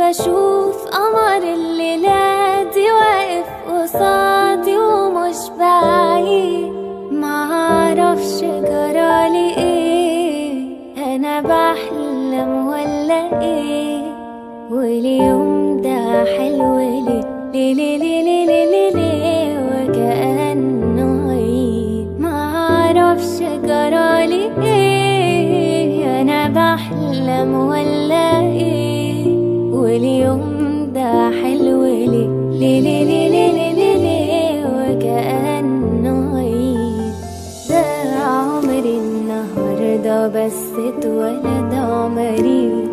بشوف قمر الليلة دي واقف قصادي ومش بعيد، معرفش جرالي ايه، انا بحلم ولا ايه، واليوم ده حلو ليه ليه ليه ليه ليه ليه ليه وكأنه عيد، معرفش جرالي ايه، انا بحلم ولا ايه، واليوم ده حلو ليه ليه ليه ليه ليه ليه ليه وكأنه عيد. ده عمري النهارده بس اتولد عمري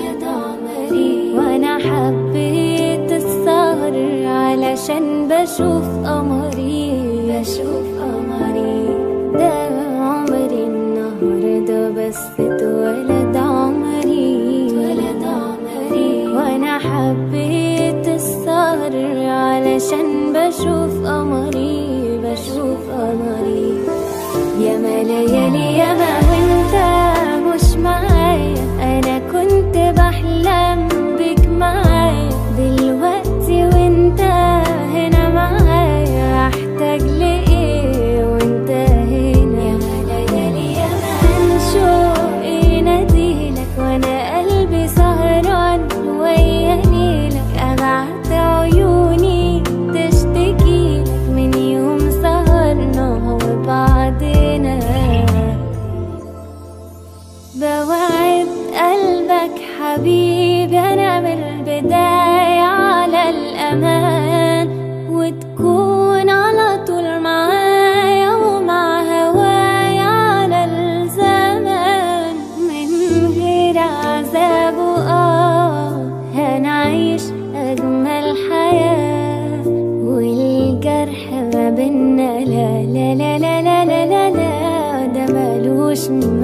وانا حبيت السهر علشان بشوف قمري ده عمري النهارده بس اتولد عمري وانا حبيت السهر علشان بشوف قمري يا ما ليالي يا ما وانت مش معايا، انا كنت بحلم بيك معايا، دلوقتي وانت هنا معايا احتاج لايه وانت هنا. يا ما ليالي يا ما من شوقي ناديلك وانا قلبي سهران ويا نيلك، ابعت عيوني تشتكيلك من يوم سهرنا وبعدنا. بوعد قلبك حبيبي انا من البداية على الامان، وتكون على طول معايا ومع هوايا على الزمان، من غير عذاب هنعيش اجمل حياة، والجرح ما بينا لا لا لا لا لا لا لا ده ملوش